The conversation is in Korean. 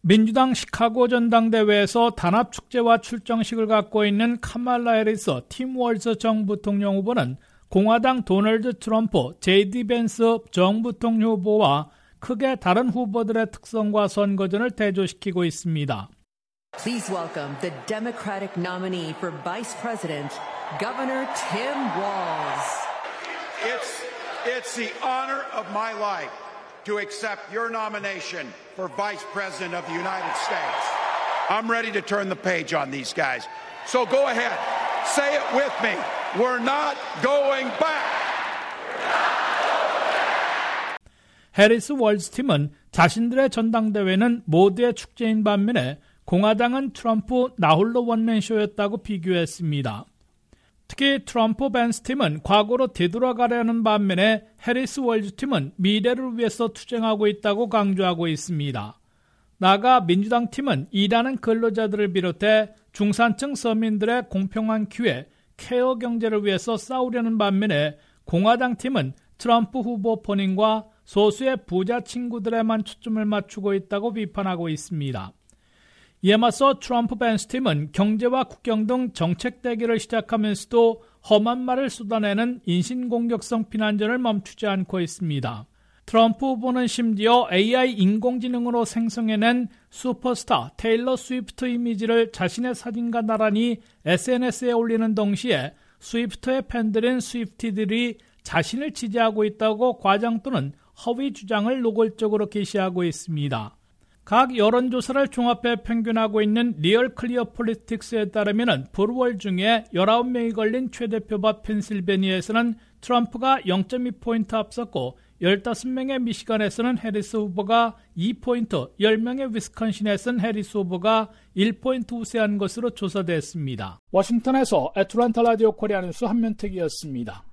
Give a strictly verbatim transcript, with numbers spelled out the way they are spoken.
민주당 시카고 전당대회에서 단합축제와 출정식을 갖고 있는 카말라 해리스 팀 월즈 정 부통령 후보는 공화당 도널드 트럼프, 제이디 벤스 정 부통령 후보와 크게 다른 후보들의 특성과 선거전을 대조시키고 있습니다. Please welcome the Democratic nominee for Vice President, Governor Tim Walz. It's, it's the honor of my life to accept your nomination for Vice President of the United States. I'm ready to turn the page on these guys. So go ahead, say it with me. We're not going back. 해리스 월즈 팀은 자신들의 전당대회는 모두의 축제인 반면에 공화당은 트럼프 나홀로 원맨쇼였다고 비교했습니다. 특히 트럼프 벤스 팀은 과거로 되돌아가려는 반면에 해리스 월즈 팀은 미래를 위해서 투쟁하고 있다고 강조하고 있습니다. 나아가 민주당 팀은 일하는 근로자들을 비롯해 중산층 서민들의 공평한 기회, 케어 경제를 위해서 싸우려는 반면에 공화당 팀은 트럼프 후보 본인과 소수의 부자 친구들에만 초점을 맞추고 있다고 비판하고 있습니다. 이에 맞서 트럼프 벤스 팀은 경제와 국경 등 정책 대결을 시작하면서도 험한 말을 쏟아내는 인신공격성 비난전을 멈추지 않고 있습니다. 트럼프 후보는 심지어 에이아이 인공지능으로 생성해낸 슈퍼스타 테일러 스위프트 이미지를 자신의 사진과 나란히 에스엔에스에 올리는 동시에 스위프트의 팬들인 스위프티들이 자신을 지지하고 있다고 과장 또는 허위 주장을 노골적으로 게시하고 있습니다. 각 여론조사를 종합해 평균하고 있는 리얼 클리어 폴리틱스에 따르면 불월 중에 열아홉 명이 걸린 최대 표밭 펜실베니아에서는 트럼프가 영 점 이 포인트 앞섰고 열다섯 명의 미시간에서는 해리스 후보가 이 포인트, 십 명의 위스콘신에서는 해리스 후보가 일 포인트 우세한 것으로 조사됐습니다. 워싱턴에서 애틀랜타 라디오 코리아 뉴스 한면택이었습니다.